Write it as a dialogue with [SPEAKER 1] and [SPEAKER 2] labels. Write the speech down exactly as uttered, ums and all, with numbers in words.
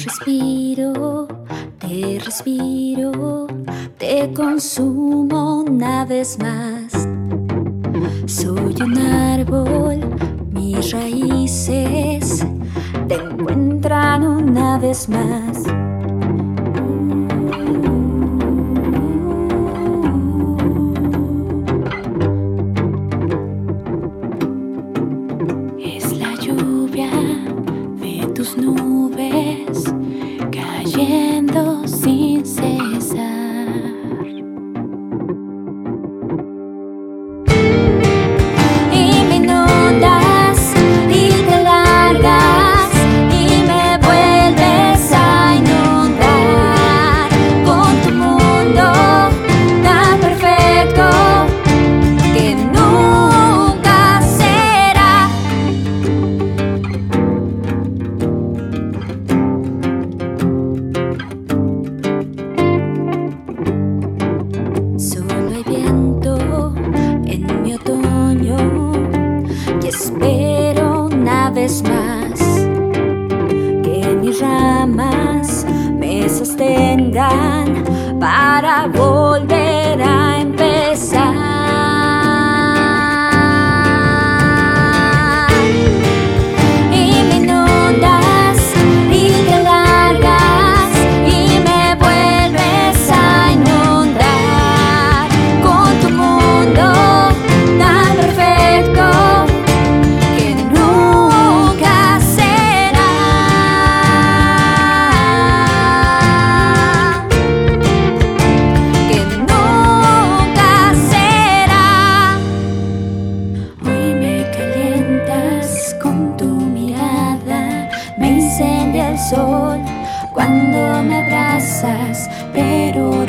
[SPEAKER 1] Respiro, te respiro, te consumo una vez más. Soy un árbol, mis raíces te encuentran una vez más. Es la lluvia de tus nubes cayendo sin cesar. Y me inundas y te largas y me vuelves a inundar con tu mundo tan perfecto que nunca será. Solo hay viento en mi otoño y espero una vez más que mis ramas me sostengan para volver a empezar. Y me inundas y te largas y me vuelves a inundar con tu mundo tan perfecto que nunca será. Que nunca será. Hoy me calientas con tu mirada, me incendia el sol cuando me abrazas, pero